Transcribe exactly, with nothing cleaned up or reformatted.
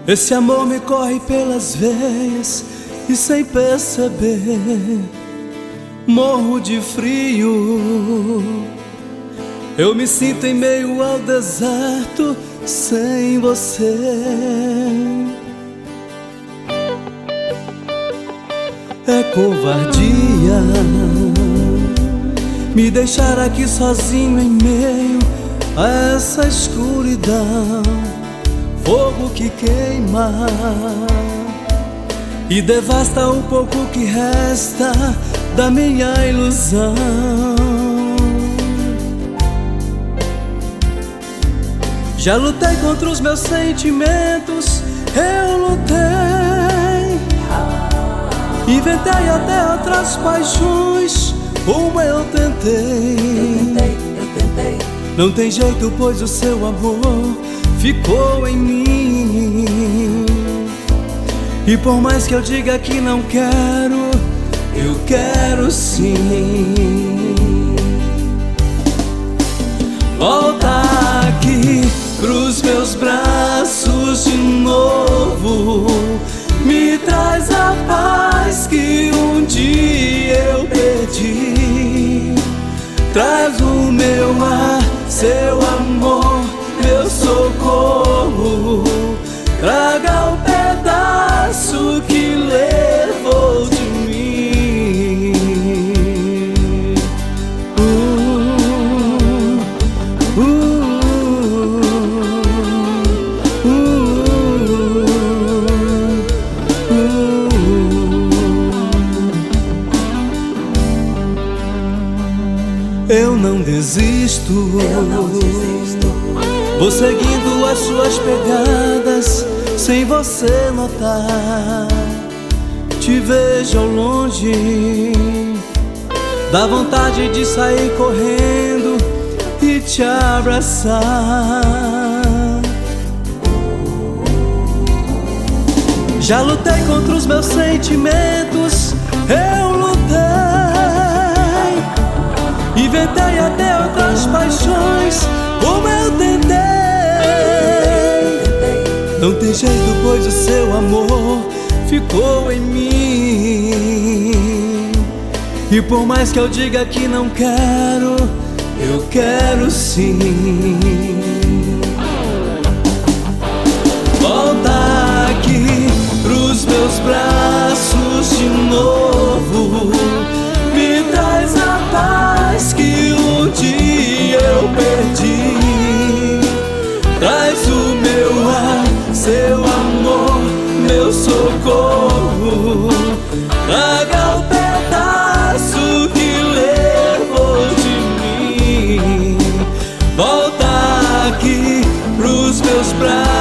Esse amor me corre pelas veias e sem perceber morro de frio. Eu me sinto em meio ao deserto sem você. É covardia me deixar aqui sozinho em meio a essa escuridão. Fogo que queima e devasta o pouco que resta da minha ilusão. Já lutei contra os meus sentimentos, eu lutei. Inventei até outras paixões, como eu tentei. Eu tentei, eu tentei. Não tem jeito, pois o seu amor ficou em mim. E por mais que eu diga que não quero, eu quero sim. Volta aqui pros meus braços de novo. Me traz a paz que um dia eu perdi. Traz o meu ar, seu amor, meu socorro. Traga o pedaço que levou de mim. uh, uh, uh, uh, uh. Eu não desisto, Eu não desisto. vou seguindo as suas pegadas sem você notar. Te vejo ao longe, dá vontade de sair correndo e te abraçar. Já lutei contra os meus sentimentos, eu lutei. Inventei até outras paixões, como eu tentei. Não tem jeito, pois o seu amor ficou em mim. E por mais que eu diga que não quero, eu quero sim. Volta aqui pros meus braços de novo. Me traz a paz que um dia eu perdi. Traz o meu ar, seu amor, meu socorro. Traga o pedaço que levou de mim. Volta aqui pros meus braços